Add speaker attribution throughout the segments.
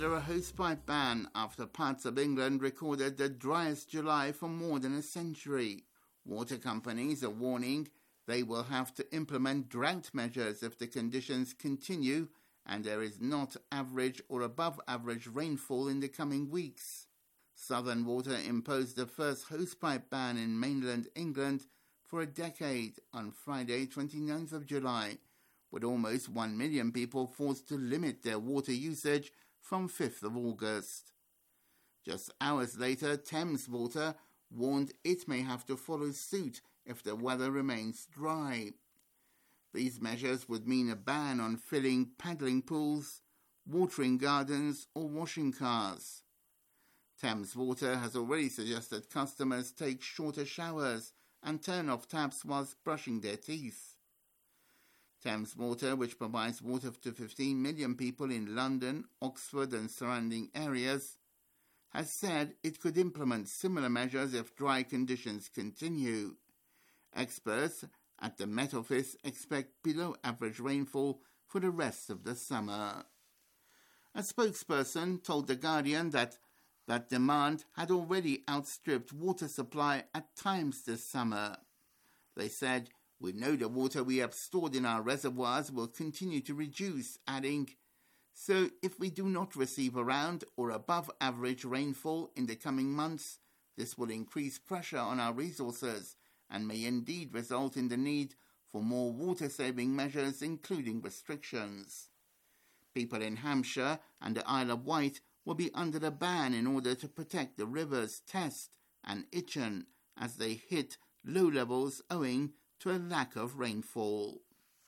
Speaker 1: A hosepipe ban after parts of England recorded the driest July for more than a century. Water companies are warning they will have to implement drought measures if the conditions continue and there is not average or above average rainfall in the coming weeks. Southern Water imposed the first hosepipe ban in mainland England for a decade on Friday, 29th of July, with almost 1 million people forced to limit their water usage from 5th of August. Just hours later, Thames Water warned it may have to follow suit if the weather remains dry. These measures would mean a ban on filling paddling pools, watering gardens or washing cars. Thames Water has already suggested customers take shorter showers and turn off taps whilst brushing their teeth. Thames Water, which provides water to 15 million people in London, Oxford and surrounding areas, has said it could implement similar measures if dry conditions continue. Experts at the Met Office expect below-average rainfall for the rest of the summer. A spokesperson told The Guardian that demand had already outstripped water supply at times this summer. They said, "We know the water we have stored in our reservoirs will continue to reduce," adding, "So if we do not receive around or above average rainfall in the coming months, this will increase pressure on our resources and may indeed result in the need for more water-saving measures, including restrictions." People in Hampshire and the Isle of Wight will be under the ban in order to protect the rivers Test and Itchen as they hit low levels owing to a lack of rainfall.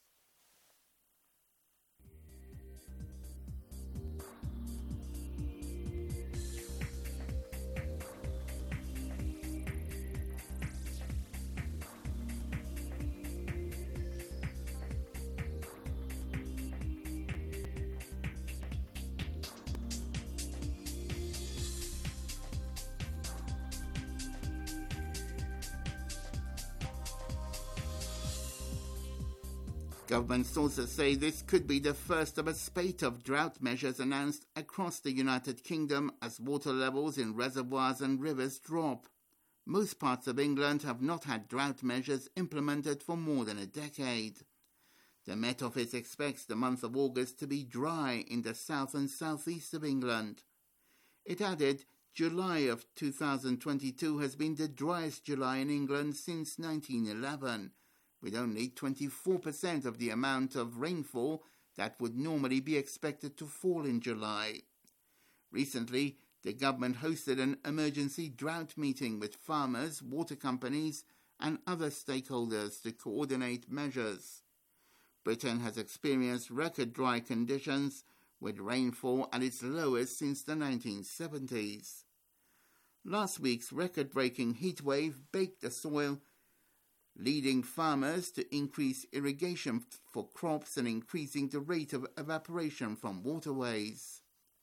Speaker 1: Government sources say this could be the first of a spate of drought measures announced across the United Kingdom as water levels in reservoirs and rivers drop. Most parts of England have not had drought measures implemented for more than a decade. The Met Office expects the month of August to be dry in the south and southeast of England. It added, July of 2022 has been the driest July in England since 1911, with only 24% of the amount of rainfall that would normally be expected to fall in July. Recently, the government hosted an emergency drought meeting with farmers, water companies, and other stakeholders to coordinate measures. Britain has experienced record dry conditions, with rainfall at its lowest since the 1970s. Last week's record-breaking heatwave baked the soil, leading farmers to increase irrigation for crops and increasing the rate of evaporation from waterways.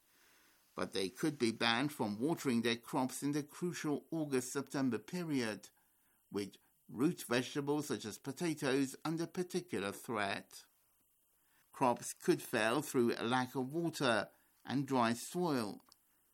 Speaker 1: But they could be banned from watering their crops in the crucial August-September period, with root vegetables such as potatoes under particular threat. Crops could fail through a lack of water, and dry soil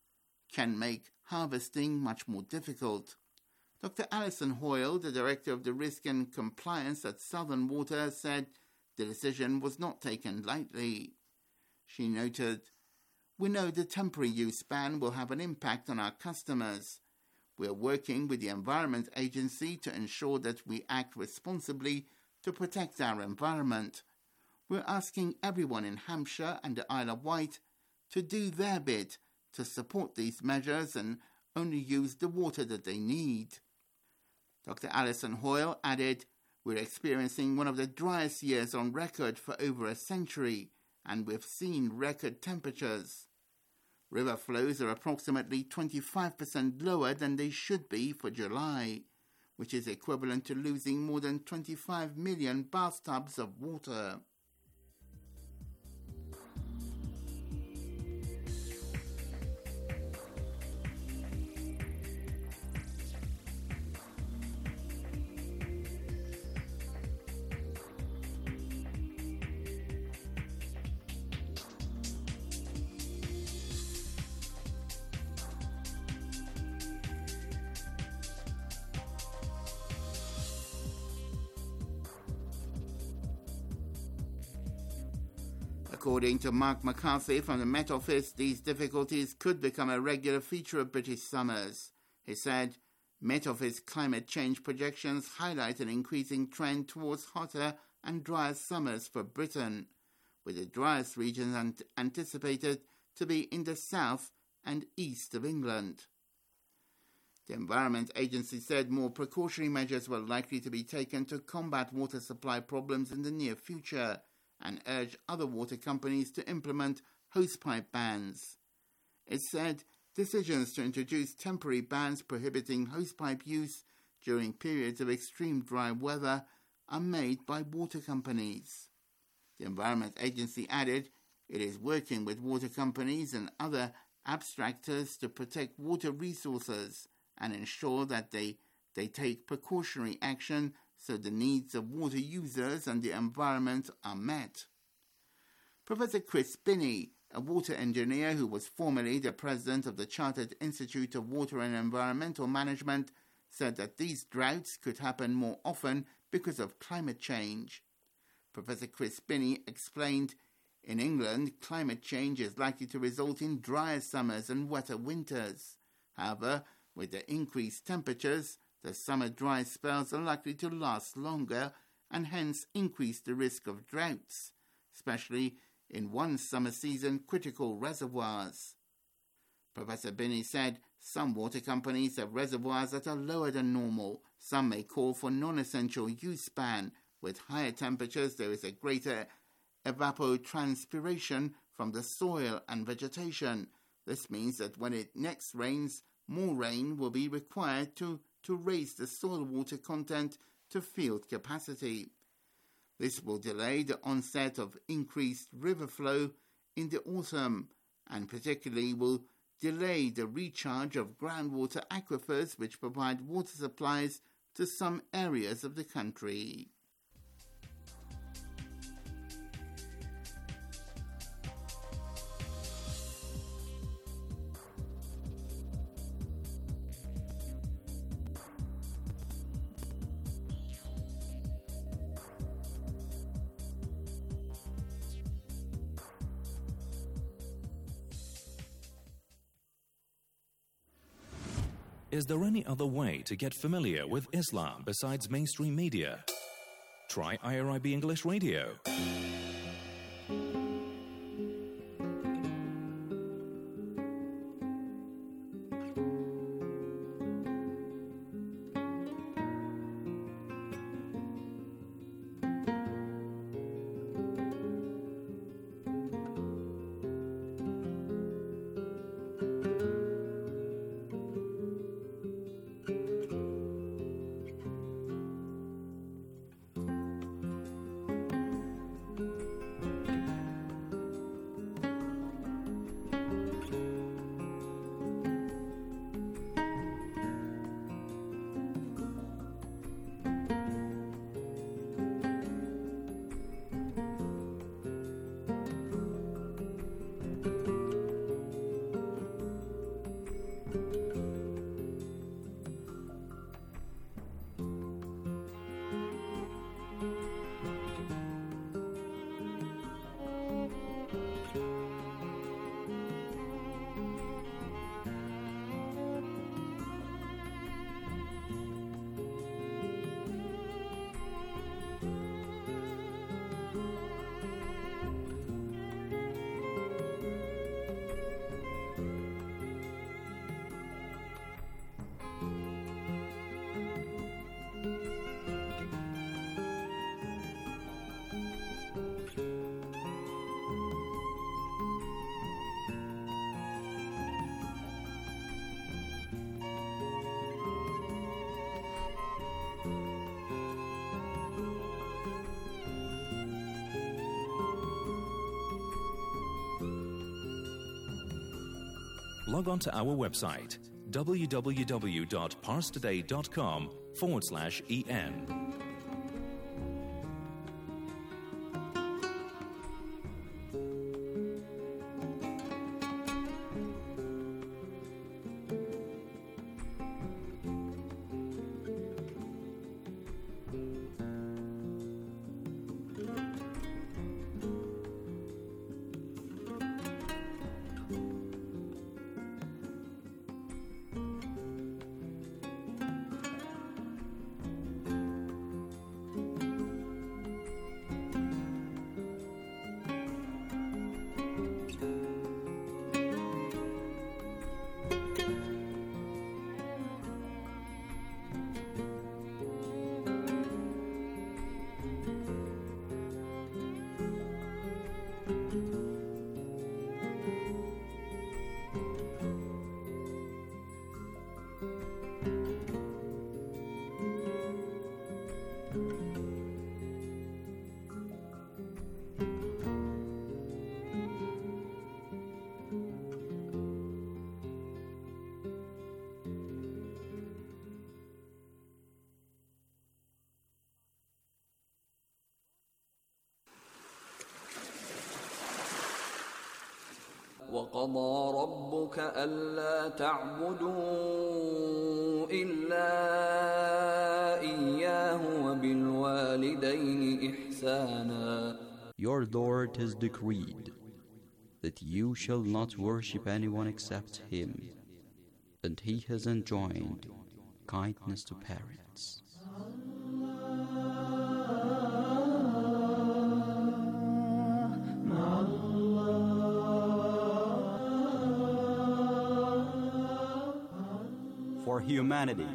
Speaker 1: can make harvesting much more difficult. Dr. Alison Hoyle, the Director of the Risk and Compliance at Southern Water, said the decision was not taken lightly. She noted, "We know the temporary use ban will have an impact on our customers. We are working with the Environment Agency to ensure that we act responsibly to protect our environment. We're asking everyone in Hampshire and the Isle of Wight to do their bit to support these measures and only use the water that they need." Dr. Alison Hoyle added, "We're experiencing one of the driest years on record for over a century, and we've seen record temperatures. River flows are approximately 25% lower than they should be for July, which is equivalent to losing more than 25 million bathtubs of water." According to Mark McCarthy from the Met Office, these difficulties could become a regular feature of British summers. He said, Met Office climate change projections highlight an increasing trend towards hotter and drier summers for Britain, with the driest regions anticipated to be in the south and east of England. The Environment Agency said more precautionary measures were likely to be taken to combat water supply problems in the near future and urged other water companies to implement hosepipe bans. It said decisions to introduce temporary bans prohibiting hosepipe use during periods of extreme dry weather are made by water companies. The Environment Agency added it is working with water companies and other abstractors to protect water resources and ensure that they take precautionary action so the needs of water users and the environment are met. Professor Chris Spinney, a water engineer who was formerly the president of the Chartered Institute of Water and Environmental Management, said that these droughts could happen more often because of climate change. Professor Chris Spinney explained, in England, climate change is likely to result in drier summers and wetter winters. However, with the increased temperatures, the summer dry spells are likely to last longer and hence increase the risk of droughts, especially in one summer season critical reservoirs. Professor Binney said some water companies have reservoirs that are lower than normal. Some may call for non-essential use ban. With higher temperatures, there is a greater evapotranspiration from the soil and vegetation. This means that when it next rains, more rain will be required to raise the soil water content to field capacity. This will delay the onset of increased river flow in the autumn and particularly will delay the recharge of groundwater aquifers which provide water supplies to some areas of the country.
Speaker 2: Is there any other way to get familiar with Islam besides mainstream media? Try IRIB English Radio. Log on to our website, www.parstoday.com/en.
Speaker 3: وقضى ربك ألا تعبدوا إلا إياه وبالوالدين إحسانا.
Speaker 4: Your Lord has decreed that you shall not worship anyone except Him, and He has enjoined kindness to parents. For humanity.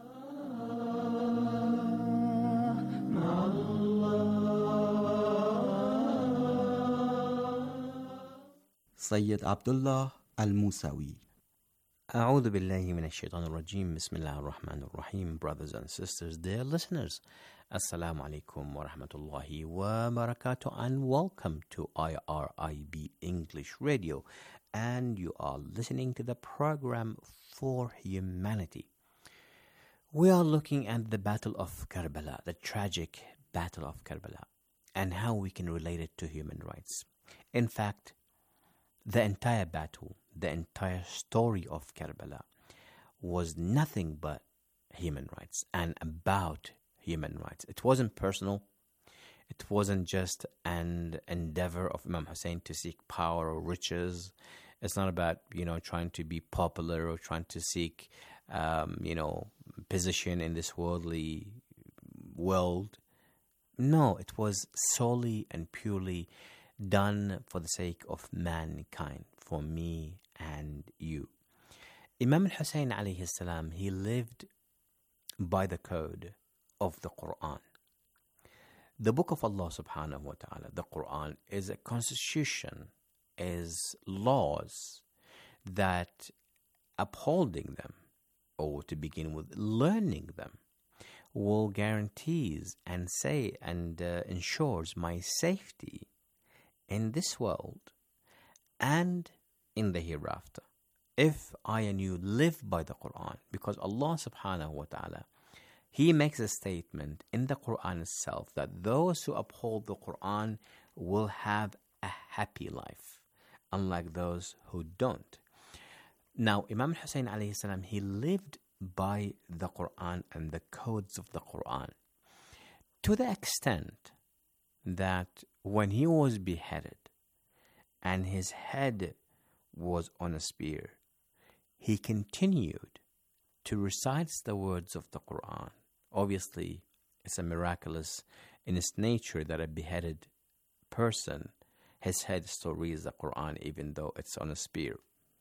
Speaker 4: Sayyid Abdullah Al-Musawi.
Speaker 5: أعوذ بالله من الشيطان الرجيم. بسم الله الرحمن الرحيم. Brothers and sisters, dear listeners, Assalamu alaikum wa rahmatullahi wa barakatuh, and welcome to IRIB English Radio. And you are listening to the program For Humanity. We are looking at the Battle of Karbala, the tragic Battle of Karbala, and how we can relate it to human rights. In fact, the entire battle, the entire story of Karbala was nothing but human rights and about human rights. It wasn't personal. It wasn't just an endeavor of Imam Hussein to seek power or riches. It's not about, trying to be popular or trying to seek, position in this worldly world. No, it was solely and purely done for the sake of mankind, for me and you. Imam al-Hussein alayhi salam, he lived by the code of the Quran. The book of Allah subhanahu wa ta'ala, the Quran, is a constitution, is laws that upholding them, or to begin with, learning them, will guarantees and ensures my safety in this world and in the hereafter, if I and you live by the Quran. Because Allah subhanahu wa ta'ala, He makes a statement in the Quran itself that those who uphold the Quran will have a happy life, unlike those who don't. Now, Imam Hussein alayhi salam, he lived by the Quran and the codes of the Quran, to the extent that when he was beheaded and his head was on a spear, he continued to recite the words of the Quran. Obviously, it's a miraculous in its nature that a beheaded person, his head still reads the Quran even though it's on a spear.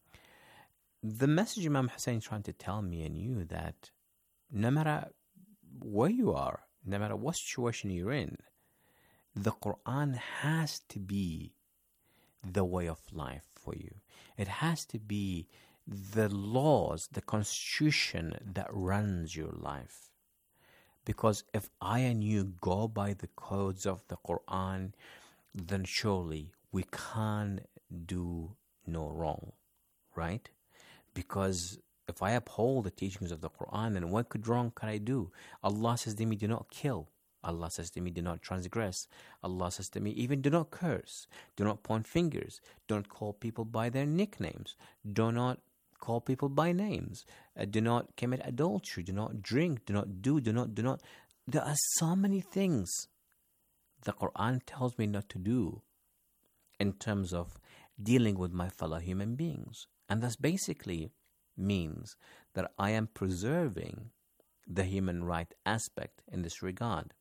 Speaker 5: The message Imam Hussein is trying to tell me and you that no matter where you are, no matter what situation you're in, the Quran has to be the way of life for you. It has to be the laws, the constitution that runs your life. Because if I and you go by the codes of the Quran, then surely we can't do no wrong, right? Because if I uphold the teachings of the Quran, then what wrong can I do? Allah says to me, do not kill. Allah says to me, do not transgress. Allah says to me, even do not curse. Do not point fingers. Don't call people by their nicknames. Do not call people by names. Do not commit adultery. Do not drink. Do not do not. There are so many things the Quran tells me not to do in terms of dealing with my fellow human beings. And that basically means that I am preserving the human right aspect in this regard.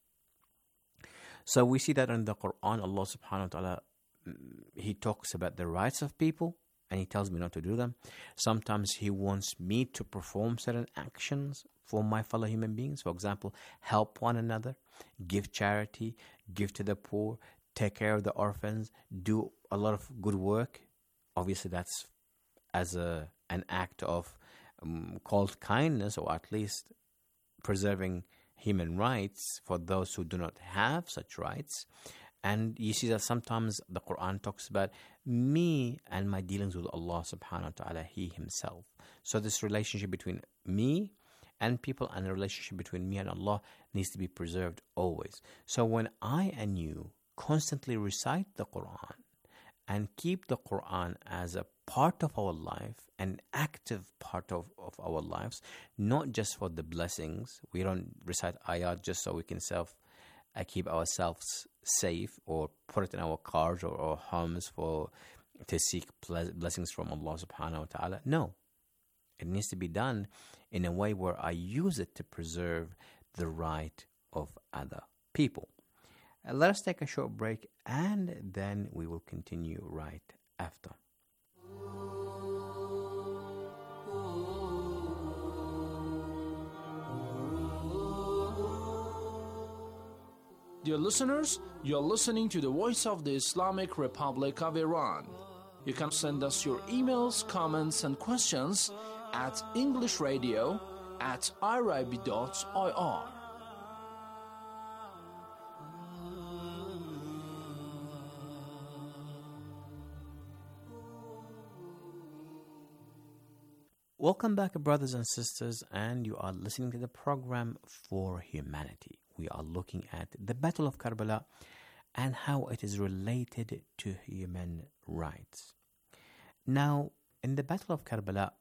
Speaker 5: So we see that in the Quran, Allah subhanahu wa ta'ala, He talks about the rights of people and He tells me not to do them. Sometimes He wants me to perform certain actions for my fellow human beings. For example, help one another, give charity, give to the poor, take care of the orphans, do a lot of good work. Obviously, that's as an act of called kindness, or at least preserving human rights for those who do not have such rights. And you see that sometimes the Quran talks about me and my dealings with Allah subhanahu wa ta'ala, He Himself. So this relationship between me and people and the relationship between me and Allah needs to be preserved always. So when I and you constantly recite the Quran and keep the Quran as a part of our life, an active part of our lives, not just for the blessings. We don't recite ayat just so we can keep ourselves safe, or put it in our cars or our homes to seek blessings from Allah subhanahu wa ta'ala. No. It needs to be done in a way where I use it to preserve the right of other people. Let us take a short break, and then we will continue right after.
Speaker 6: Dear listeners, you're listening to the Voice of the Islamic Republic of Iran. You can send us your emails, comments, and questions at englishradio@irib.ir.
Speaker 5: Welcome back, brothers and sisters, and you are listening to the program For Humanity. We are looking at the Battle of Karbala and how it is related to human rights. Now, in the Battle of Karbala,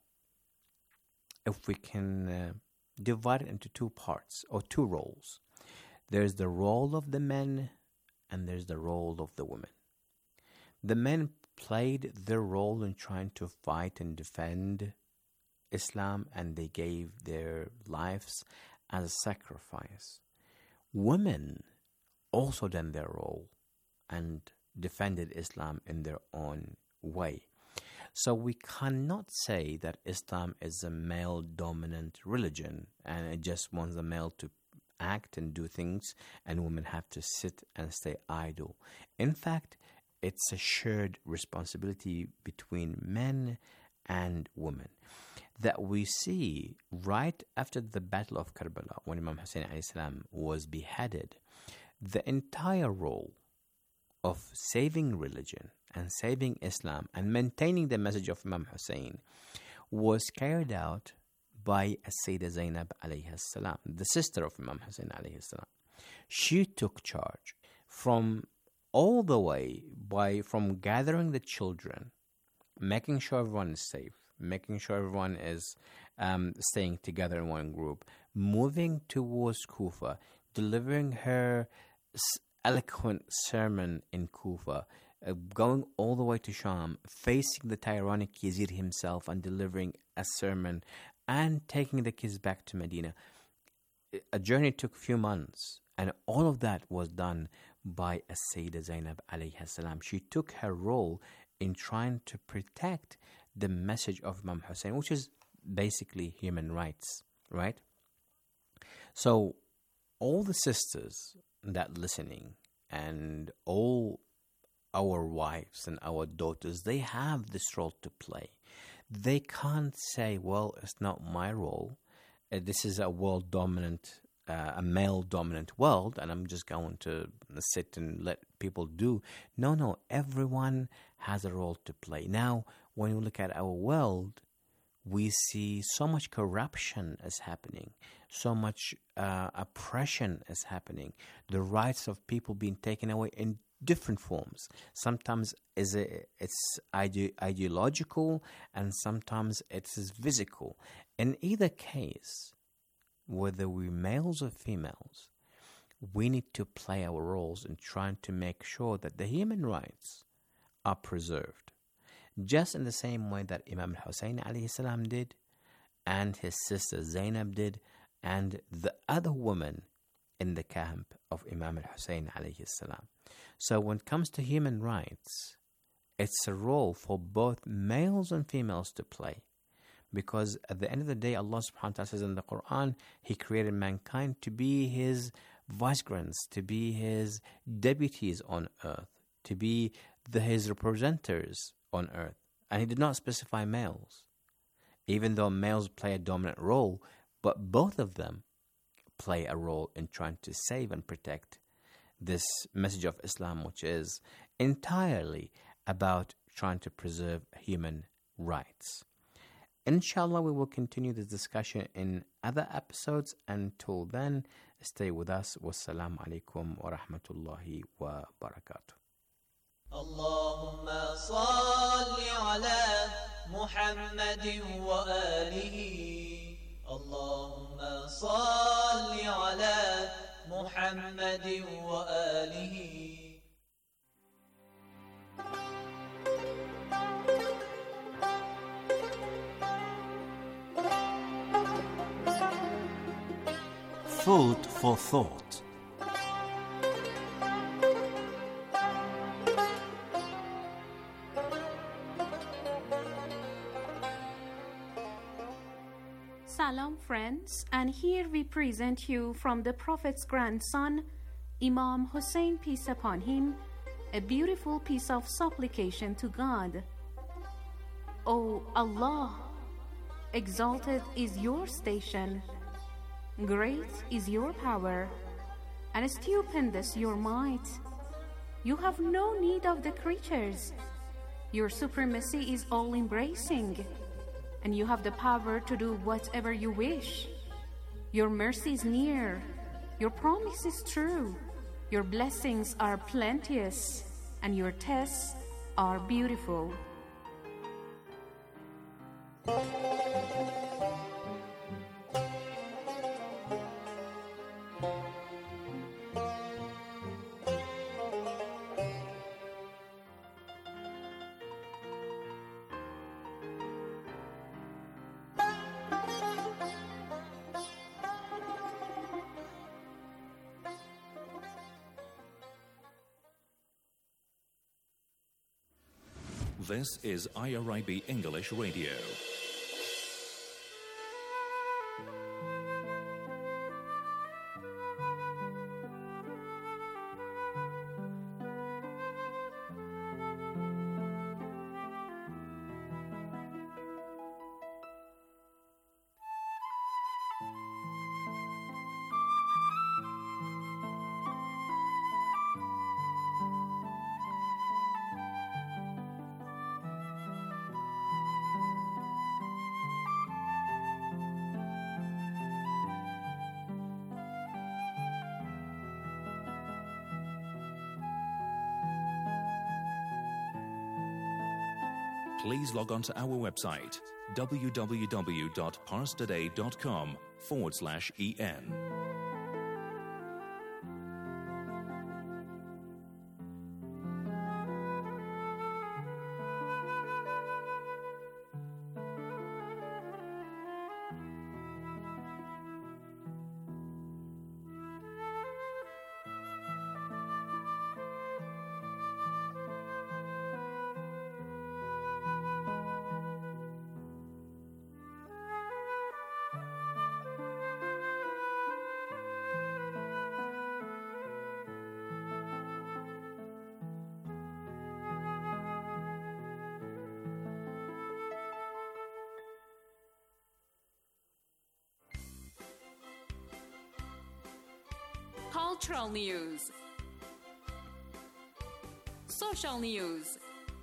Speaker 5: if we can divide it into two parts or two roles, there's the role of the men and there's the role of the women. The men played their role in trying to fight and defend Islam, and they gave their lives as a sacrifice. Women also done their role and defended Islam in their own way. So we cannot say that Islam is a male-dominant religion and it just wants the male to act and do things, and women have to sit and stay idle. In fact, it's a shared responsibility between men and women that we see right after the Battle of Karbala, when Imam Hussein alayhi salam was beheaded. The entire role of saving religion and saving Islam and maintaining the message of Imam Hussein was carried out by Sayyidah Zainab alayhi salam, the sister of Imam Hussein alayhi salam. She took charge from all the way from gathering the children, making sure everyone is safe, making sure everyone is staying together in one group, moving towards Kufa, delivering her eloquent sermon in Kufa, going all the way to Sham, facing the tyrannic Yazid himself and delivering a sermon, and taking the kids back to Medina. A journey took a few months, and all of that was done by Sayyidah Zainab alayhi salam. She took her role in trying to protect the message of Imam Hussein, which is basically human rights, right? So all the sisters that listening and all our wives and our daughters, they have this role to play. They can't say, well, it's not my role. This is a world-dominant, a male-dominant world, and I'm just going to sit and let people do. No, everyone has a role to play. Now, when we look at our world, we see so much corruption is happening, so much oppression is happening, the rights of people being taken away in different forms. Sometimes it's ideological, and sometimes it's physical. In either case, whether we're males or females, we need to play our roles in trying to make sure that the human rights are preserved. Just in the same way that Imam Hussein alayhi salam did, and his sister Zainab did, and the other women in the camp of Imam Hussein alayhi salam. So when it comes to human rights, it's a role for both males and females to play. Because at the end of the day, Allah subhanahu wa ta'ala says in the Quran, He created mankind to be His vicegerents, to be His deputies on earth, to be His representatives on earth. And He did not specify males. Even though males play a dominant role, but both of them play a role in trying to save and protect this message of Islam, which is entirely about trying to preserve human rights. Inshallah, we will continue this discussion in other episodes. Until then, stay with us. Wassalamu alaikum wa rahmatullahi wa barakatuh.
Speaker 7: اللهم صل على محمد وآله اللهم صل على محمد وآله.
Speaker 5: Food for thought.
Speaker 8: Salam friends, and here we present you from the Prophet's grandson, Imam Hussein, peace upon him, a beautiful piece of supplication to God. O Allah, exalted is your station, great is your power, and stupendous your might. You have no need of the creatures. Your supremacy is all-embracing, and you have the power to do whatever you wish. Your mercy is near, your promise is true, your blessings are plenteous, and your tests are beautiful.
Speaker 2: This is IRIB English Radio. Please log on to our website, www.parstoday.com/en.
Speaker 8: Cultural news, social news,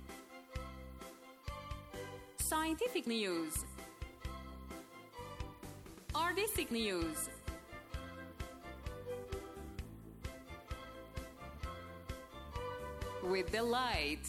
Speaker 8: scientific news, artistic news, with delight.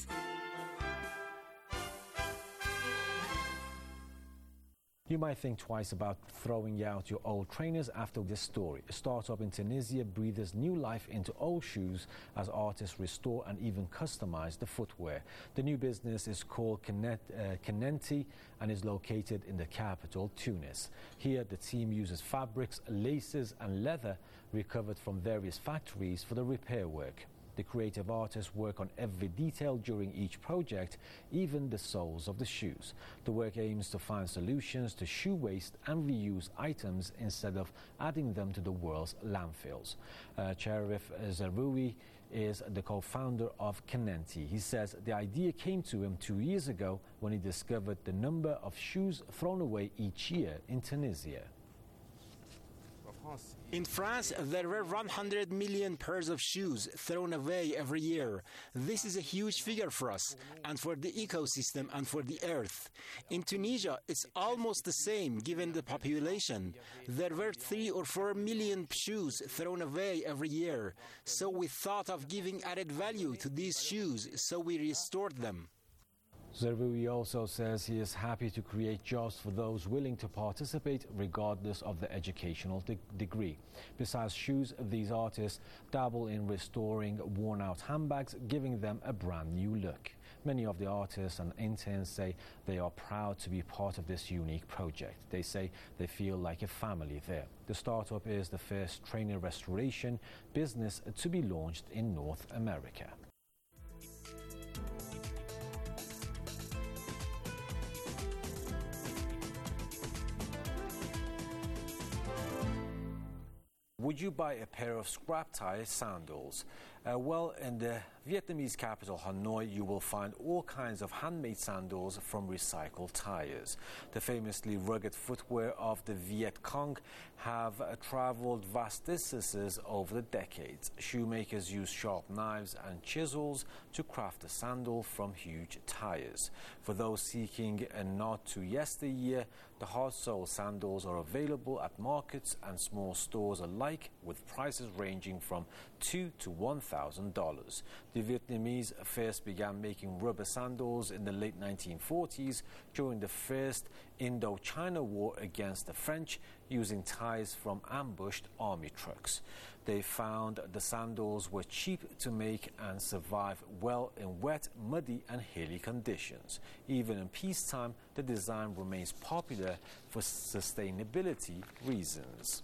Speaker 9: You might think twice about throwing out your old trainers after this story. A startup in Tunisia breathes new life into old shoes as artists restore and even customize the footwear. The new business is called Kenenti and is located in the capital, Tunis. Here, the team uses fabrics, laces and leather recovered from various factories for the repair work. The creative artists work on every detail during each project, even the soles of the shoes. The work aims to find solutions to shoe waste and reuse items instead of adding them to the world's landfills. Cherif Zaroui is the co-founder of Kenenti. He says the idea came to him 2 years ago when he discovered the number of shoes thrown away each year in Tunisia.
Speaker 10: In France, there were 100 million pairs of shoes thrown away every year. This is a huge figure for us, and for the ecosystem and for the earth. In Tunisia, it's almost the same given the population. There were 3 or 4 million shoes thrown away every year. So we thought of giving added value to these shoes, so we restored them.
Speaker 9: Zerboui also says he is happy to create jobs for those willing to participate regardless of the educational degree. Besides shoes, these artists dabble in restoring worn-out handbags, giving them a brand new look. Many of the artists and interns say they are proud to be part of this unique project. They say they feel like a family there. The startup is the first trainer restoration business to be launched in North America. Would you buy a pair of scrap-tie sandals? Well, in the Vietnamese capital, Hanoi, you will find all kinds of handmade sandals from recycled tires. The famously rugged footwear of the Viet Cong have traveled vast distances over the decades. Shoemakers use sharp knives and chisels to craft a sandal from huge tires. For those seeking a nod to yesteryear, the hard-sole sandals are available at markets and small stores alike, with prices ranging from $2,000 to $1,000. The Vietnamese first began making rubber sandals in the late 1940s during the First Indochina War against the French, using ties from ambushed army trucks. They found the sandals were cheap to make and survive well in wet, muddy and hilly conditions. Even in peacetime, the design remains popular for sustainability reasons.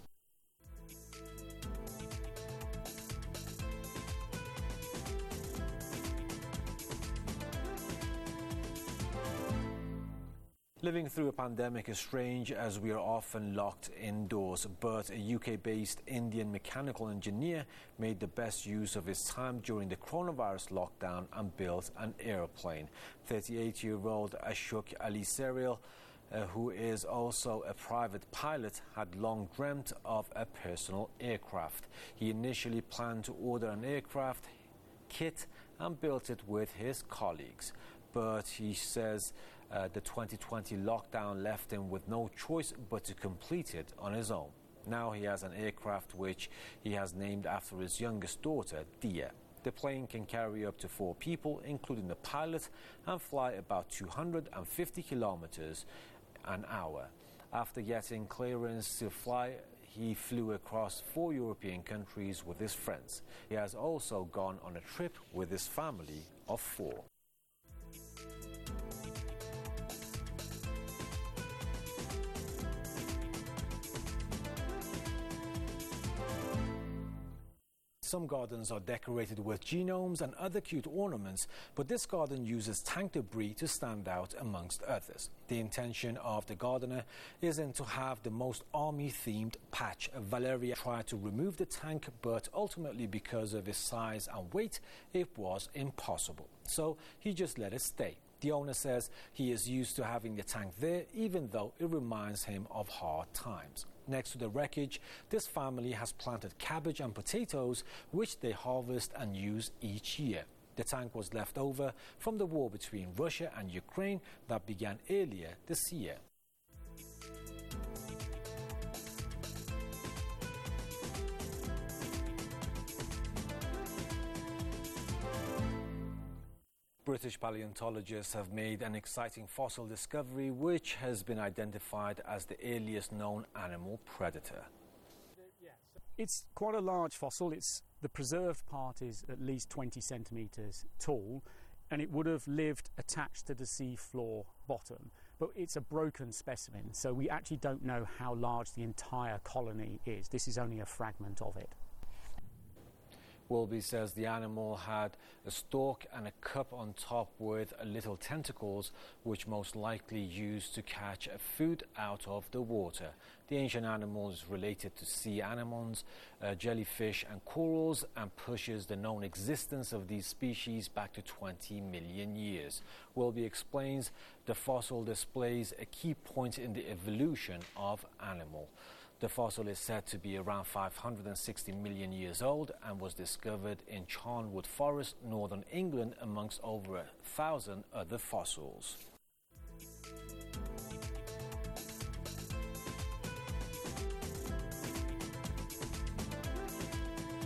Speaker 9: Living through a pandemic is strange, as we are often locked indoors, but a UK-based Indian mechanical engineer made the best use of his time during the coronavirus lockdown and built an airplane. 38-year-old Ashok Ali Serial, who is also a private pilot, had long dreamt of a personal aircraft. He initially planned to order an aircraft kit and built it with his colleagues, but he says the 2020 lockdown left him with no choice but to complete it on his own. Now he has an aircraft which he has named after his youngest daughter, Dia. The plane can carry up to 4 people, including the pilot, and fly about 250 kilometers an hour. After getting clearance to fly, he flew across 4 European countries with his friends. He has also gone on a trip with his family of 4. Some gardens are decorated with genomes and other cute ornaments, but this garden uses tank debris to stand out amongst others. The intention of the gardener isn't to have the most army-themed patch. Valeria tried to remove the tank, but ultimately, because of its size and weight, it was impossible. So he just let it stay. The owner says he is used to having the tank there, even though it reminds him of hard times. Next to the wreckage, this family has planted cabbage and potatoes, which they harvest and use each year. The tank was left over from the war between Russia and Ukraine that began earlier this year. British paleontologists have made an exciting fossil discovery which has been identified as the earliest known animal predator.
Speaker 11: It's quite a large fossil. The preserved part is at least 20 centimetres tall, and it would have lived attached to the sea floor bottom. But it's a broken specimen, so we actually don't know how large the entire colony is. This is only a fragment of it.
Speaker 9: Wilby says the animal had a stalk and a cup on top with little tentacles, which most likely used to catch food out of the water. The ancient animal is related to sea anemones, jellyfish and corals, and pushes the known existence of these species back to 20 million years. Wilby explains the fossil displays a key point in the evolution of animal. The fossil is said to be around 560 million years old and was discovered in Charnwood Forest, northern England, amongst over 1,000 other fossils.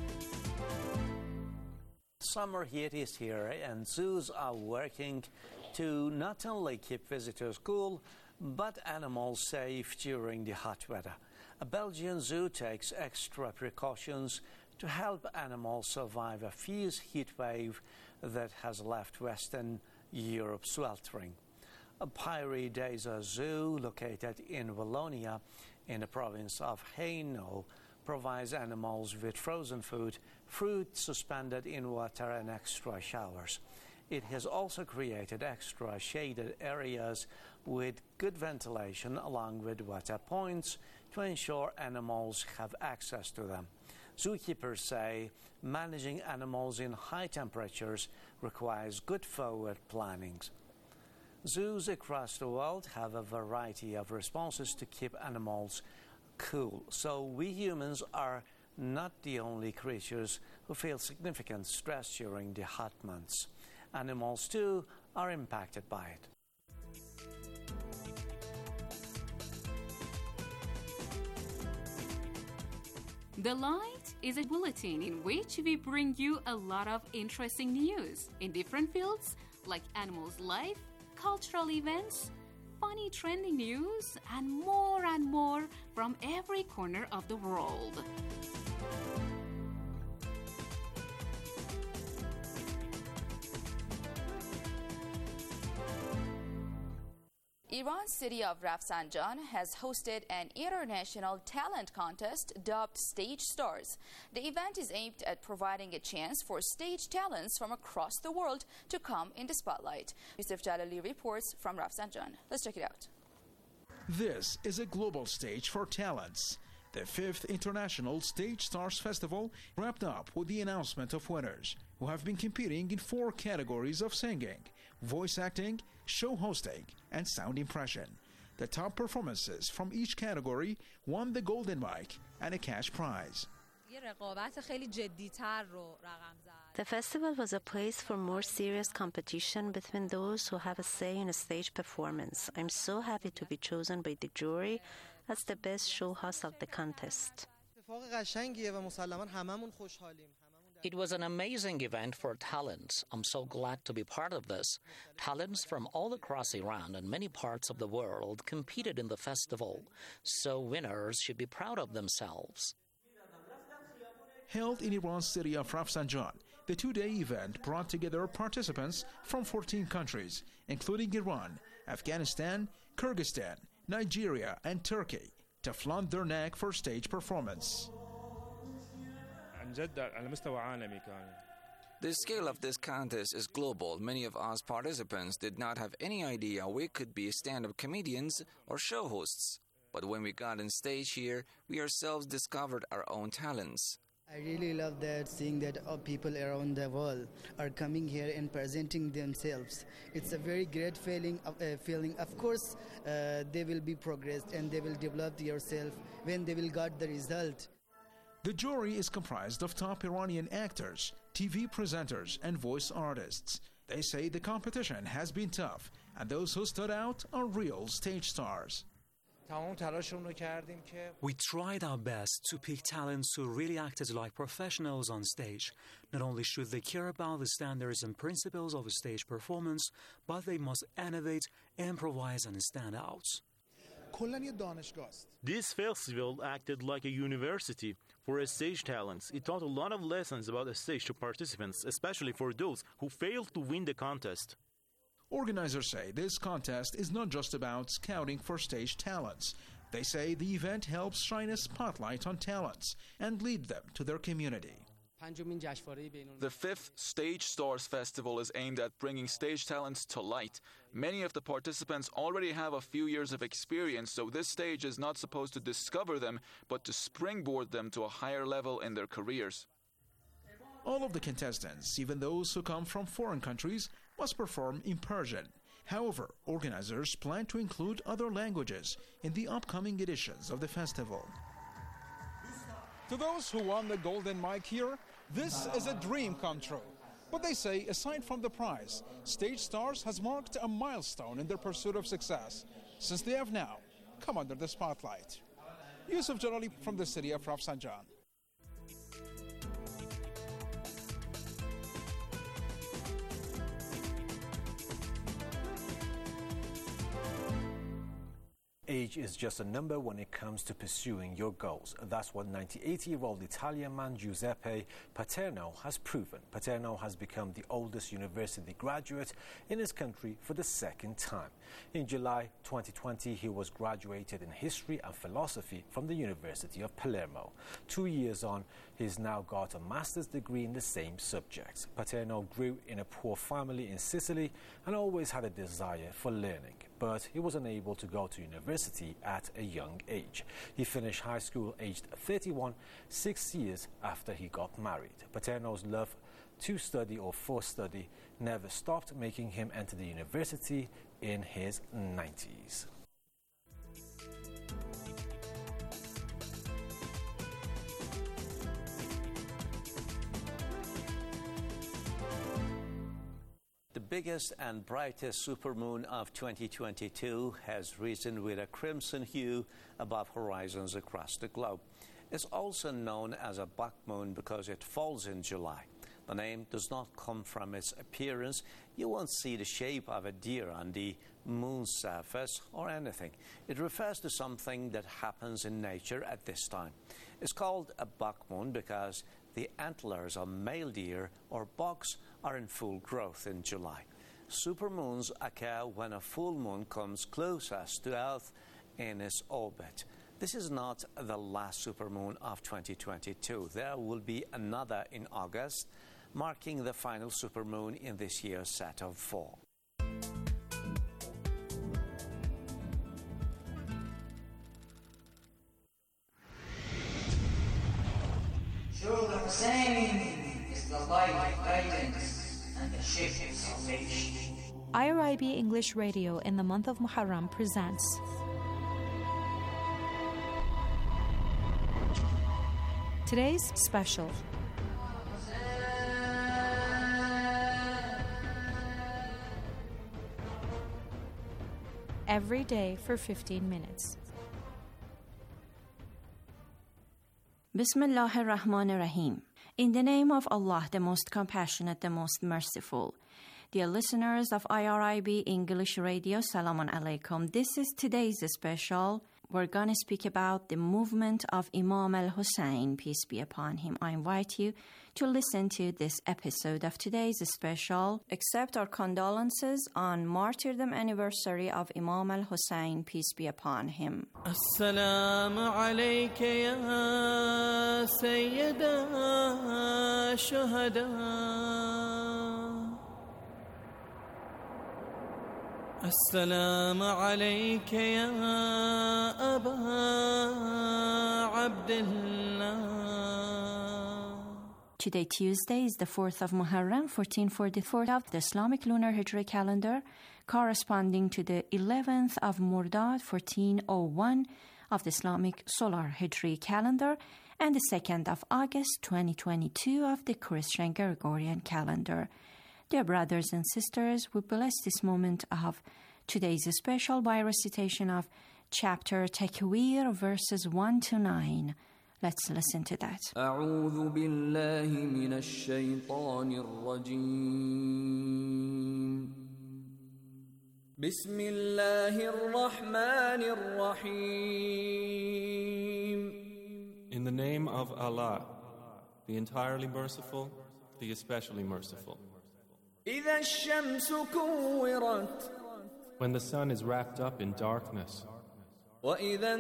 Speaker 12: Summer heat is here, and zoos are working to not only keep visitors cool, but animals safe during the hot weather. A Belgian zoo takes extra precautions to help animals survive a fierce heat wave that has left Western Europe sweltering. A Piri Desert Zoo, located in Wallonia in the province of Hainaut, provides animals with frozen food, fruit suspended in water, and extra showers. It has also created extra shaded areas with good ventilation along with water points to ensure animals have access to them. Zookeepers say managing animals in high temperatures requires good forward planning. Zoos across the world have a variety of responses to keep animals cool, so we humans are not the only creatures who feel significant stress during the hot months. Animals, too, are impacted by it.
Speaker 8: The Light is a bulletin in which we bring you a lot of interesting news in different fields like animals' life, cultural events, funny trending news, and more from every corner of the world.
Speaker 13: Iran's city of Rafsanjan has hosted an international talent contest dubbed Stage Stars. The event is aimed at providing a chance for stage talents from across the world to come in the spotlight. Yusuf Jalali reports from Rafsanjan. Let's check it out.
Speaker 14: This is a global stage for talents. The 5th International Stage Stars Festival wrapped up with the announcement of winners, who have been competing in 4 categories of singing, voice acting, show hosting, and sound impression. The top performances from each category won the Golden Mic and a cash prize.
Speaker 15: The festival was a place for more serious competition between those who have a say in a stage performance. I'm so happy to be chosen by the jury as the best show host of the contest.
Speaker 16: It was an amazing event for talents. I'm so glad to be part of this. Talents from all across Iran and many parts of the world competed in the festival, so winners should be proud of themselves.
Speaker 14: Held in Iran's city of Rafsanjan, the 2-day event brought together participants from 14 countries, including Iran, Afghanistan, Kyrgyzstan, Nigeria, and Turkey, to flaunt their knack for stage performance.
Speaker 17: The scale of this contest is global. Many of us participants did not have any idea we could be stand-up comedians or show hosts. But when we got on stage here, we ourselves discovered our own talents.
Speaker 18: I really love that, seeing that people around the world are coming here and presenting themselves. It's a very great feeling. Of course, they will be progressed and they will develop yourself when they will get the result.
Speaker 14: The jury is comprised of top Iranian actors, TV presenters, and voice artists. They say the competition has been tough, and those who stood out are real stage stars.
Speaker 19: We tried our best to pick talents who really acted like professionals on stage. Not only should they care about the standards and principles of a stage performance, but they must innovate, improvise, and stand out.
Speaker 20: This festival acted like a university for stage talents. It taught a lot of lessons about the stage to participants, especially for those who failed to win the contest.
Speaker 14: Organizers say this contest is not just about scouting for stage talents. They say the event helps shine a spotlight on talents and lead them to their community.
Speaker 21: The 5th Stage Stars Festival is aimed at bringing stage talents to light. Many of the participants already have a few years of experience, so this stage is not supposed to discover them, but to springboard them to a higher level in their careers.
Speaker 14: All of the contestants, even those who come from foreign countries, must perform in Persian. However, organizers plan to include other languages in the upcoming editions of the festival.
Speaker 22: To those who won the Golden Mic here, this is a dream come true. But they say, aside from the prize, Stage Stars has marked a milestone in their pursuit of success, since they have now come under the spotlight. Yusuf Jalali from the city of Rafsanjan.
Speaker 9: Age is just a number when it comes to pursuing your goals. That's what 98-year-old Italian man Giuseppe Paterno has proven. Paterno has become the oldest university graduate in his country for the second time. In July 2020, he was graduated in history and philosophy from the University of Palermo. 2 years on, he's now got a master's degree in the same subjects. Paterno grew in a poor family in Sicily and always had a desire for learning, but he was unable to go to university at a young age. He finished high school aged 31, 6 years after he got married. Paterno's love to study or for study never stopped, making him enter the university in his 90s.
Speaker 12: The biggest and brightest supermoon of 2022 has risen with a crimson hue above horizons across the globe. It's also known as a buck moon because it falls in July. The name does not come from its appearance. You won't see the shape of a deer on the moon's surface or anything. It refers to something that happens in nature at this time. It's called a buck moon because the antlers of male deer or bucks are in full growth in July. Supermoons occur when a full moon comes closest to Earth in its orbit. This is not the last supermoon of 2022. There will be another in August, marking the final supermoon in this year's set of 4.
Speaker 7: Surely the Hussein is the light of guidance and the ship of salvation.
Speaker 1: IRIB English Radio in the month of Muharram presents today's special. Every day for 15 minutes.
Speaker 3: Bismillah ar-Rahman ar-Rahim. In the name of Allah, the most compassionate, the most merciful. Dear listeners of IRIB English Radio, Salamun Alaikum. This is today's special. We're going to speak about the movement of Imam al-Hussein, peace be upon him. I invite you to listen to this episode of today's special. Accept our condolences on martyrdom anniversary of Imam al-Hussein, peace be upon him.
Speaker 23: Assalamu alayka ya sayyida shuhada. السلام عليك يا أبا عبد الله.
Speaker 3: Today, Tuesday, is the 4th of Muharram, 1444 of the Islamic lunar Hijri calendar, corresponding to the 11th of Mordad, 1401 of the Islamic solar Hijri calendar, and the 2nd of August, 2022 of the Christian Gregorian calendar. Dear brothers and sisters, we bless this moment of today's special by recitation of chapter Takwir, verses 1 to 9. Let's listen to that.
Speaker 23: أعوذ بالله من الشيطان الرجيم. بسم الله الرحمن الرحيم.
Speaker 24: In the name of Allah, the entirely merciful, the especially merciful.
Speaker 23: إذا الشمس كورت.
Speaker 24: When the sun is wrapped up in darkness.
Speaker 23: وإذا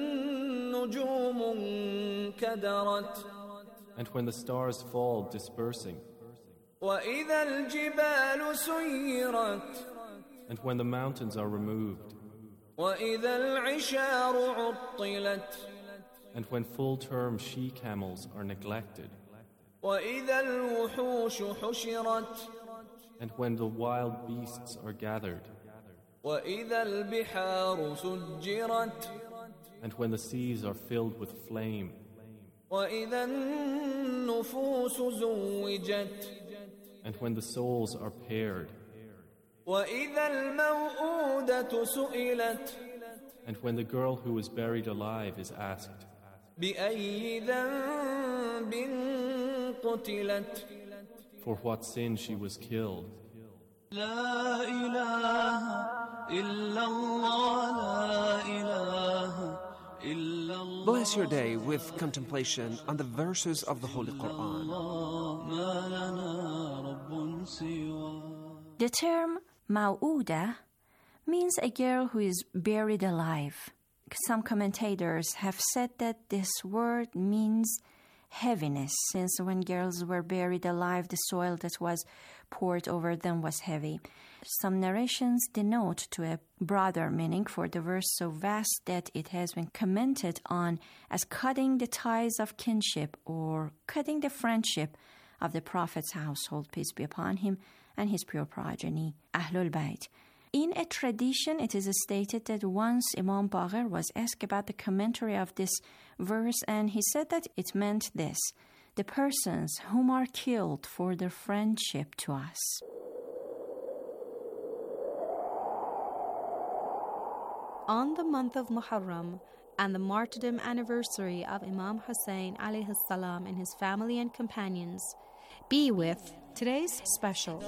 Speaker 23: النجوم انكدرت.
Speaker 24: And when the stars fall dispersing.
Speaker 23: وإذا الجبال سيرت.
Speaker 24: And when the mountains are removed.
Speaker 23: وإذا العشار عطلت.
Speaker 24: And when full-term she-camels are neglected.
Speaker 23: وإذا الوحوش حشرت.
Speaker 24: And when the wild beasts are gathered.
Speaker 23: وإذا البحار سجرت.
Speaker 24: And when the seas are filled with flame.
Speaker 23: وإذا النفوس زوجت.
Speaker 24: And when the souls are paired.
Speaker 23: وإذا الموءودة سئلت.
Speaker 24: And when the girl who is buried alive is asked.
Speaker 23: بأي ذنب قتلت.
Speaker 24: For what sin she was killed.
Speaker 23: لا إله إلا الله لا إله إلا الله.
Speaker 2: Bless your day with contemplation on the verses of the Holy Quran.
Speaker 23: ما لنا رب سوى.
Speaker 3: The term maw'uda means a girl who is buried alive. Some commentators have said that this word means heaviness, since when girls were buried alive, the soil that was poured over them was heavy. Some narrations denote to a broader meaning for the verse so vast that it has been commented on as cutting the ties of kinship or cutting the friendship of the Prophet's household, peace be upon him, and his pure progeny, Ahlul Bayt. In a tradition, it is stated that once Imam Baqir was asked about the commentary of this verse, and he said that it meant this: the persons whom are killed for their friendship to us.
Speaker 1: On the month of Muharram and the martyrdom anniversary of Imam Hussein alayhi salam and his family and companions, be with today's special.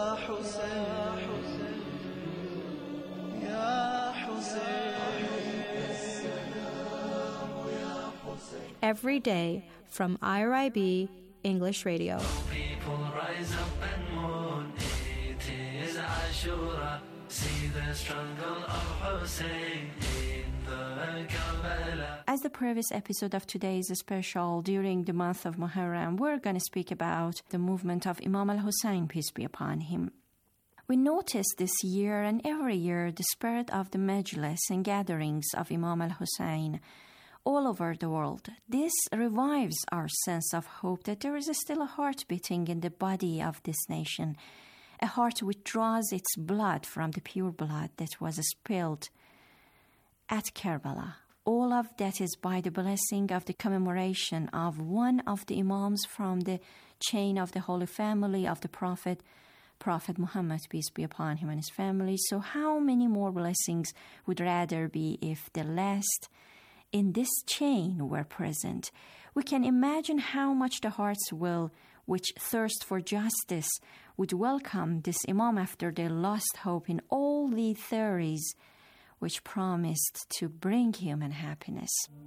Speaker 1: Every day from IRIB English Radio.
Speaker 23: People rise up and mourn. It is Ashura. See the struggle of Hussein in the Karbala.
Speaker 3: As the previous episode of today's special, during the month of Muharram, we're going to speak about the movement of Imam al-Hussein, peace be upon him. We notice this year and every year the spirit of the majlis and gatherings of Imam al-Hussein all over the world. This revives our sense of hope that there is still a heart beating in the body of this nation, a heart which draws its blood from the pure blood that was spilled at Karbala. All of that is by the blessing of the commemoration of one of the Imams from the chain of the Holy Family of the Prophet Muhammad, peace be upon him and his family. So how many more blessings would rather be if the last in this chain were present? We can imagine how much the hearts which thirst for justice would welcome this Imam after they lost hope in all the theories which promised to bring human happiness.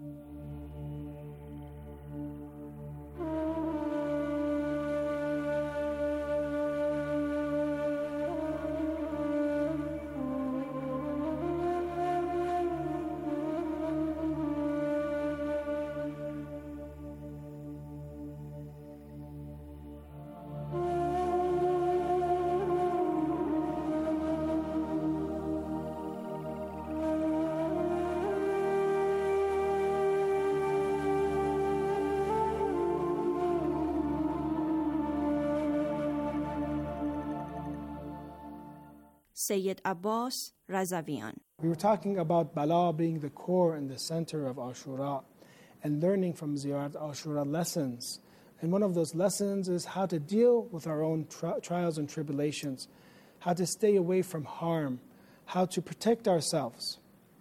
Speaker 3: Sayyid Abbas Razavian.
Speaker 4: We were talking about Bala being the core and the center of Ashura and learning from Ziyarat Ashura lessons. And one of those lessons is how to deal with our own trials and tribulations, how to stay away from harm, how to protect ourselves.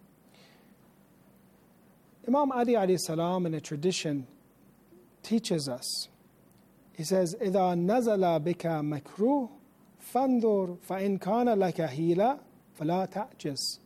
Speaker 4: Imam Ali alayhi salam in a tradition teaches us. He says, إِذَا نَزَلَ بِكَ مَكْرُوهٌ فَانْظُرْ فَإِنْ كَانَ لَكَ هِيلَةٌ فَلَا تَعْجِزْ.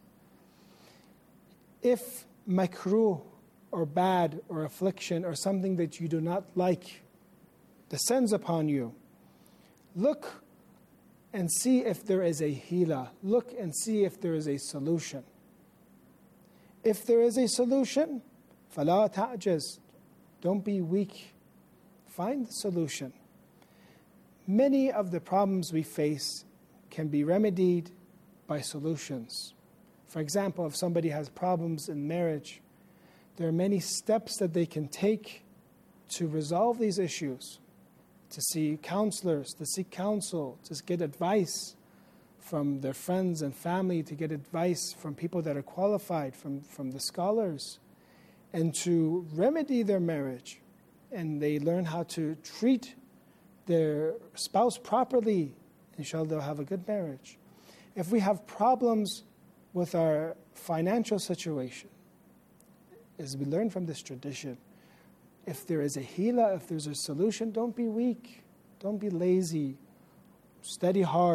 Speaker 4: If makruh or bad or affliction or something that you do not like descends upon you, look and see if there is a hila. Look and see if there is a solution. If there is a solution, فَلَا تَعْجِزْ. Don't be weak. Find the solution. Many of the problems we face can be remedied by solutions. For example, if somebody has problems in marriage, there are many steps that they can take to resolve these issues, to see counselors, to seek counsel, to get advice from their friends and family, to get advice from people that are qualified, from the scholars, and to remedy their marriage. And they learn how to treat their spouse properly. Inshallah, they'll have a good marriage. If we have problems with our financial situation, as we learn from this tradition, if there is a hila, if there's a solution, don't be weak, don't be lazy, study hard,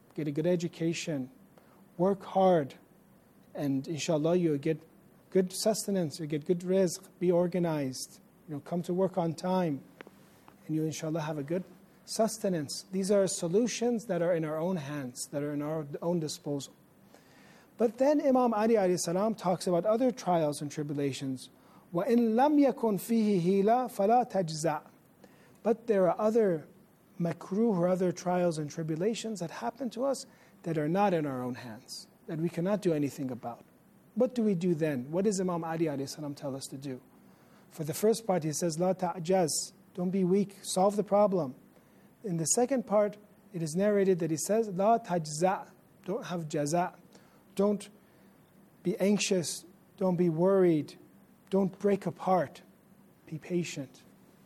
Speaker 4: get a good education, work hard, and inshallah you'll get good sustenance, you'll get good rizq, be organized, come to work on time, and you inshallah have a good sustenance. These are solutions that are in our own hands, that are in our own disposal. But then Imam Ali alayhi salam talks about other trials and tribulations. وَإِن لَمْ يَكُنْ فِيهِ هِيلَةٌ فَلَا تَجْزَعْ. But there are other makruh or other trials and tribulations that happen to us that are not in our own hands, that we cannot do anything about. What do we do then? What does Imam Ali alayhi salam tell us to do? For the first part, he says, "La ta'jaz," don't be weak, solve the problem. In the second part, it is narrated that he says, "La tajza," don't have jaza, don't be anxious, don't be worried, don't break apart, be patient.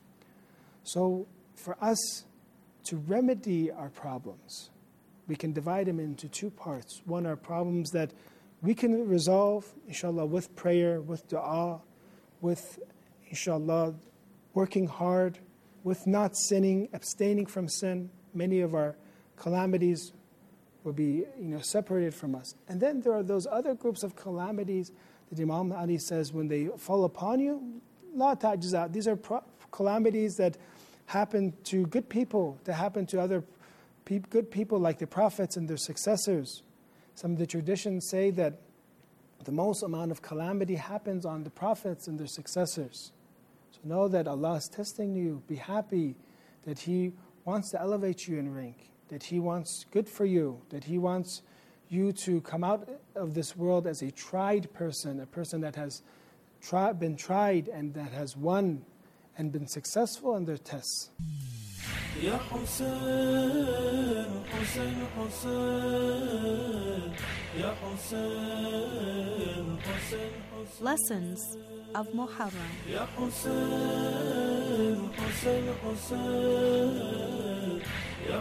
Speaker 4: So for us to remedy our problems, we can divide them into two parts. One are problems that we can resolve, inshallah, with prayer, with dua, with, inshallah, working hard, with not sinning, abstaining from sin. Many of our calamities will be separated from us. And then there are those other groups of calamities that Imam Ali says, when they fall upon you, la ta'jza. These are calamities that happen to good people, that happen to other good people like the prophets and their successors. Some of the traditions say that the most amount of calamity happens on the prophets and their successors. So know that Allah is testing you. Be happy that He wants to elevate you in rank, that He wants good for you, that He wants you to come out of this world as a tried person, a person that has been tried and that has won and been successful in their tests.
Speaker 23: يا حسين حسين حسين يا حسين حسين
Speaker 1: Lessons of Muharram.
Speaker 23: يا حسين حسين حسين يا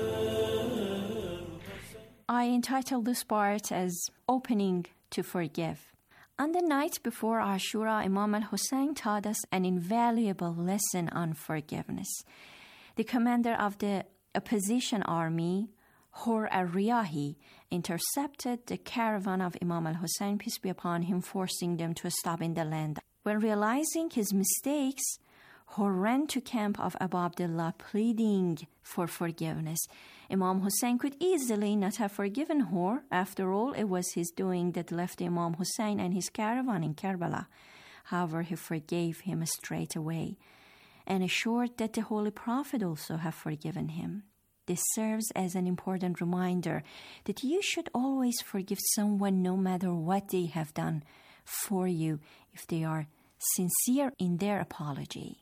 Speaker 23: حسين.
Speaker 3: I entitled this part as Opening to Forgive. On the night before Ashura, Imam al-Hussein taught us an invaluable lesson on forgiveness. The commander of the opposition army, Hur al-Riyahi, intercepted the caravan of Imam al-Hussein, peace be upon him, forcing them to stop in the land. When realizing his mistakes, Hur ran to camp of Abu Abdullah, pleading for forgiveness. Imam Hussein could easily not have forgiven Hur. After all, it was his doing that left Imam Hussein and his caravan in Karbala. However, he forgave him straight away and assured that the Holy Prophet also have forgiven him. This serves as an important reminder that you should always forgive someone no matter what they have done for you if they are sincere in their apology.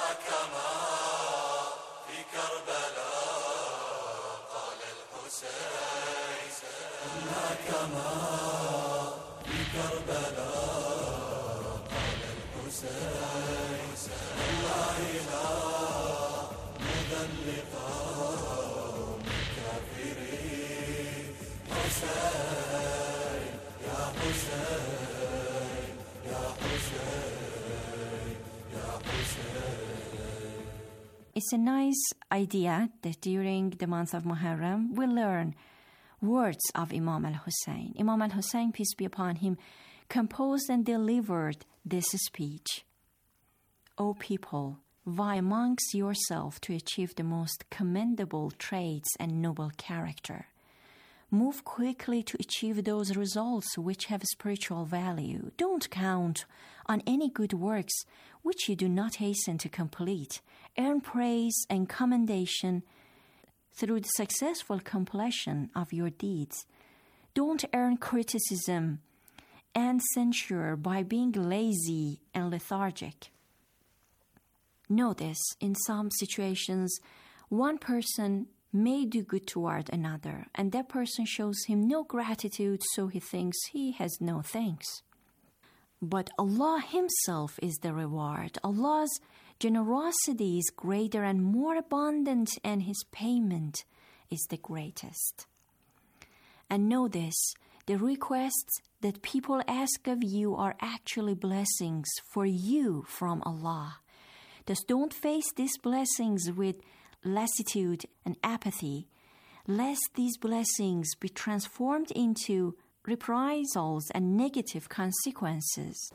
Speaker 3: It's a nice idea that during the month of Muharram we learn words of Imam al-Hussein. Imam al-Hussein, peace be upon him, composed and delivered this speech. O people, vie amongst yourself to achieve the most commendable traits and noble character. Move quickly to achieve those results which have spiritual value. Don't count on any good works which you do not hasten to complete. Earn praise and commendation through the successful completion of your deeds. Don't earn criticism and censure by being lazy and lethargic. Know this, in some situations, one person may do good toward another, and that person shows him no gratitude, so he thinks he has no thanks. But Allah Himself is the reward. Allah's generosity is greater and more abundant, and His payment is the greatest. And know this, the requests that people ask of you are actually blessings for you from Allah. Thus don't face these blessings with lassitude and apathy. lest these blessings be transformed into reprisals and negative consequences.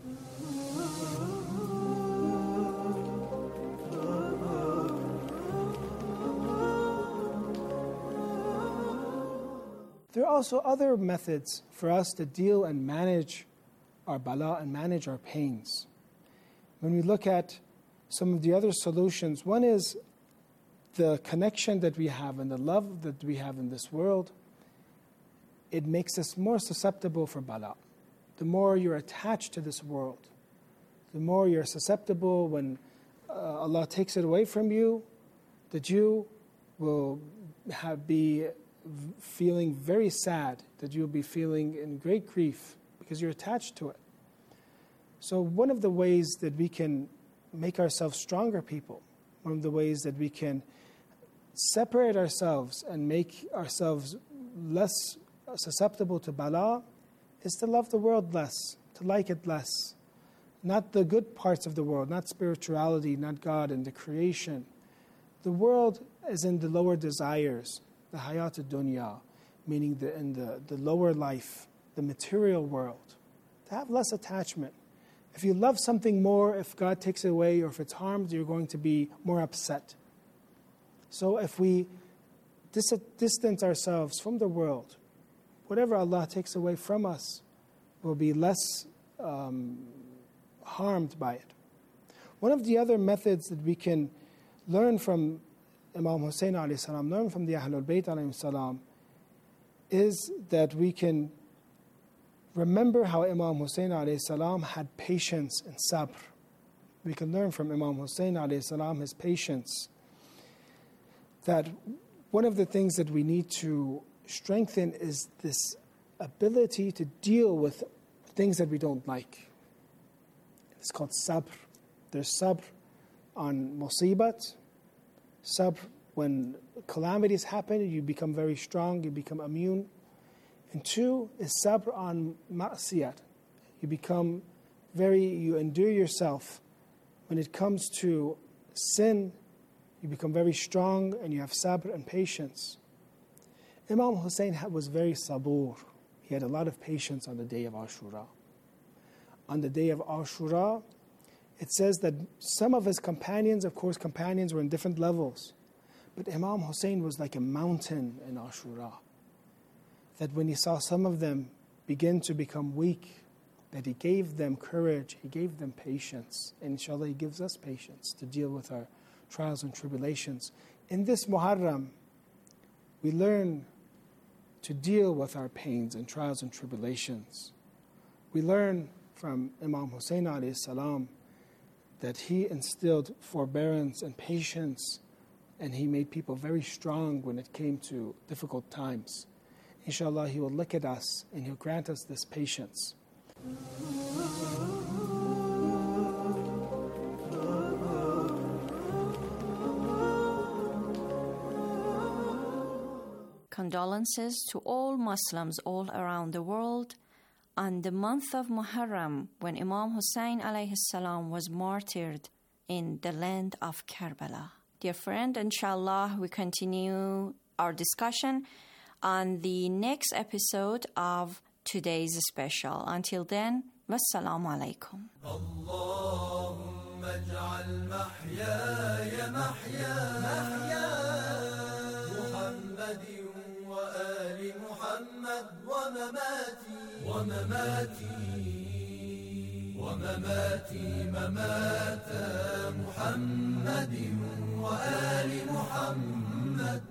Speaker 4: There are also other methods for us to deal and manage our bala and manage our pains. When we look at some of the other solutions, one is the connection that we have and the love that we have in this world. It makes us more susceptible for bala. The more you're attached to this world, the more you're susceptible when Allah takes it away from you, that you will be feeling very sad, that you'll be feeling in great grief because you're attached to it. So one of the ways that we can make ourselves stronger people, one of the ways that we can separate ourselves and make ourselves less susceptible to bala is to love the world less, to like it less. Not the good parts of the world, not spirituality, not God and the creation. The world is in the lower desires, the hayat dunya, meaning the lower life, the material world. To have less attachment. If you love something more, if God takes it away or if it's harmed, you're going to be more upset. So if we distance ourselves from the world, whatever Allah takes away from us will be less harmed by it. One of the other methods that we can learn from Imam Hussein alayhi salam, learn from the Ahlul Bayt alayhi salam, is that we can remember how Imam Hussein alayhi salam had patience and sabr. We can learn from Imam Hussein alayhi salam his patience. That one of the things that we need to strengthen is this ability to deal with things that we don't like. It's called sabr. There's sabr on musibat, sabr when calamities happen, you become very strong, you become immune. And two is sabr on ma'siyat. You endure yourself. When it comes to sin, you become very strong and you have sabr and patience. Imam Hussein was very sabur. He had a lot of patience on the day of Ashura. On the day of Ashura, it says that some of his companions, of course companions were in different levels, but Imam Hussein was like a mountain in Ashura. That when he saw some of them begin to become weak, that he gave them courage, he gave them patience. And inshallah, he gives us patience to deal with our trials and tribulations. In this Muharram, we learn to deal with our pains and trials and tribulations. We learn from Imam Hussein alayhi salam that he instilled forbearance and patience, and he made people very strong when it came to difficult times. Inshallah, he will look at us and he'll grant us this patience.
Speaker 3: Condolences to all Muslims all around the world on the month of Muharram, when Imam Hussein alayhi salam was martyred in the land of Karbala. Dear friend, inshallah, we continue our discussion on the next episode of today's special. Until then, wassalamu alaikum.
Speaker 23: Allahumma ij'al mahyaya mahya Muhammadin wa ali Muhammad wa mamati mamata Muhammadin wa ali Muhammad.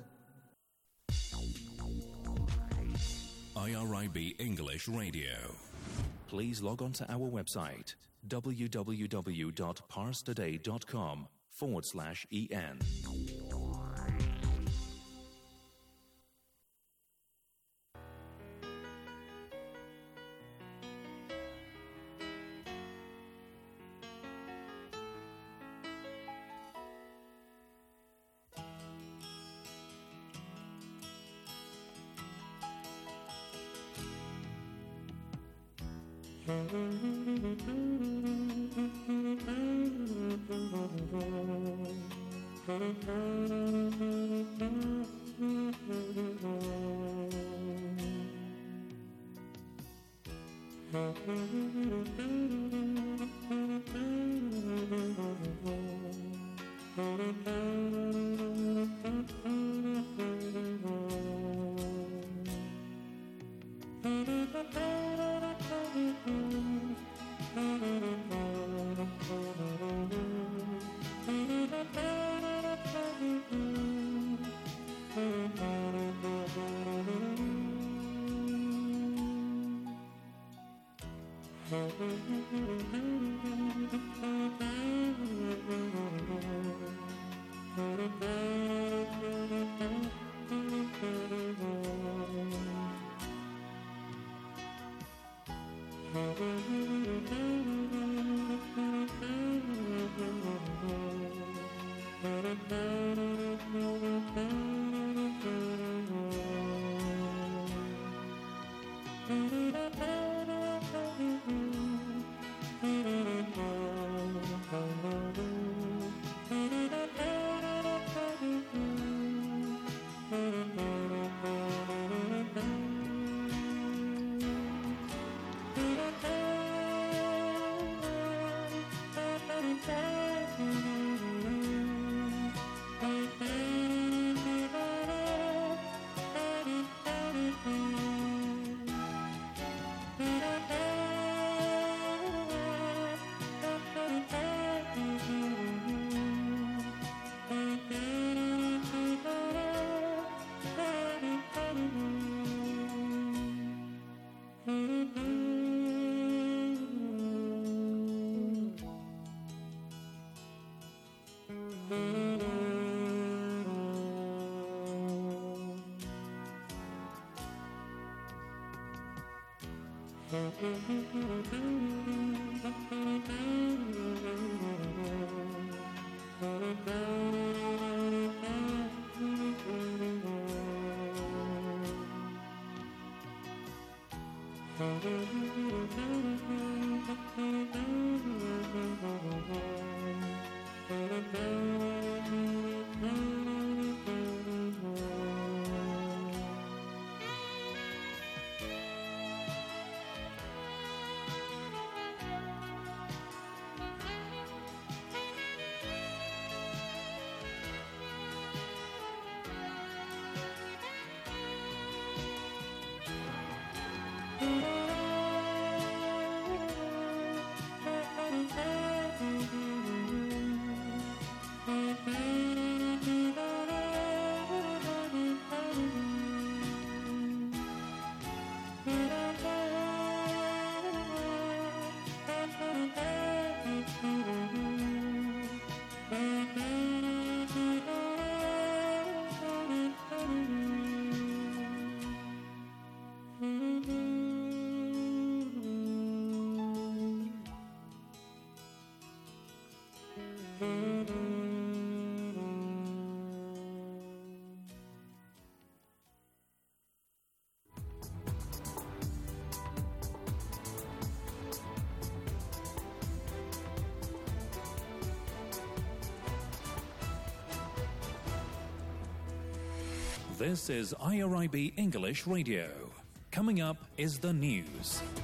Speaker 5: IRIB English Radio. Please log on to our website www.parstoday.com/en. This is IRIB English Radio. Coming up is the news.